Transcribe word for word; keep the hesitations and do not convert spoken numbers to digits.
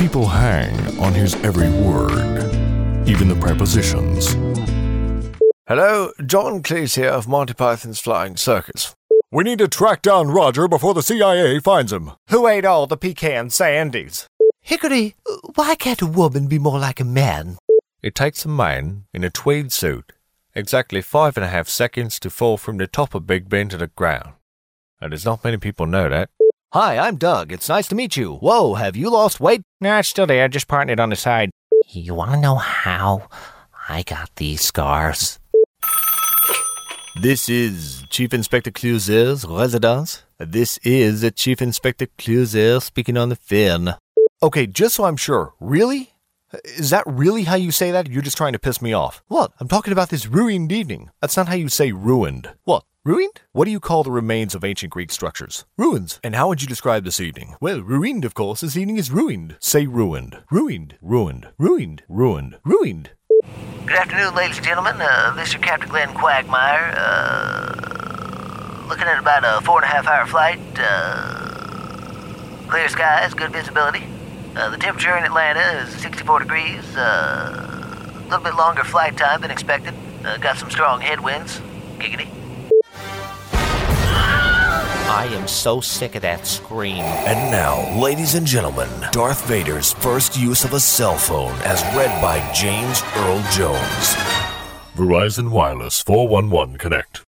People hang on his every word, even the prepositions. Hello, John Cleese here of Monty Python's Flying Circus. We need to track down Roger before the C I A finds him. Who ate all the pecan sandies? Hickory, why can't a woman be more like a man? It takes a man in a tweed suit exactly five and a half seconds to fall from the top of Big Ben to the ground. And there's not many people know that. Hi, I'm Doug. It's nice to meet you. Whoa, have you lost weight? Nah, it's still there, just parting it on the side. You want to know how I got these scars? This is Chief Inspector Clouseau's residence. This is Chief Inspector Clouseau speaking on the phone. Okay, just so I'm sure, really? Is that really how you say that? You're just trying to piss me off. What? I'm talking about this ruined evening. That's not how you say ruined. What? Ruined? What do you call the remains of ancient Greek structures? Ruins. And how would you describe this evening? Well, ruined, of course. This evening is ruined. Say ruined. Ruined. Ruined. Ruined. Ruined. Ruined. Good afternoon, ladies and gentlemen. Uh, this is Captain Glenn Quagmire. Uh, looking at about a four and a half hour flight. Uh, clear skies, good visibility. Uh, the temperature in Atlanta is sixty-four degrees. Uh, a little bit longer flight time than expected. Uh, got some strong headwinds. Giggity. I am so sick of that scream. And now, ladies and gentlemen, Darth Vader's first use of a cell phone as read by James Earl Jones. Verizon Wireless four one one Connect.